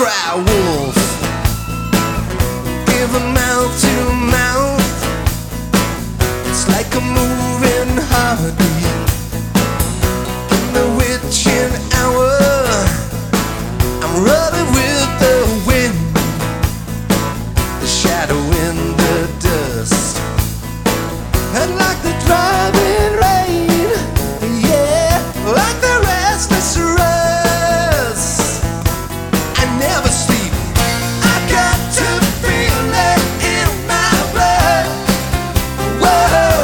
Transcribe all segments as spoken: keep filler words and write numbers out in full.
cry wolf. Give a mouth to mouth. It's like a moving heartbeat. In the witching hour, I'm running with the wind, the shadow in the dust, and like the driving rain, yeah, like the restless rust. I never sleep. I got to feel it in my blood. Whoa,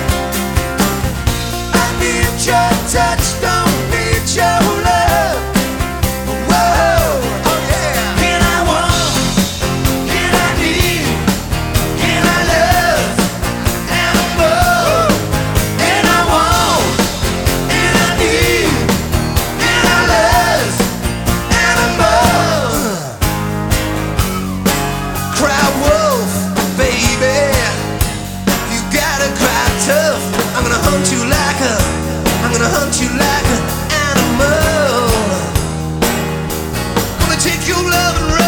I need your touch, don't need your love. Whoa, oh yeah. Can I want? Can I need? Can I love? And more. And I want. And I need. And I love. And more. Cry wolf, baby. You gotta cry tough. I'm gonna hunt you like a. I'm gonna hunt you like an animal. Gonna take your love and run.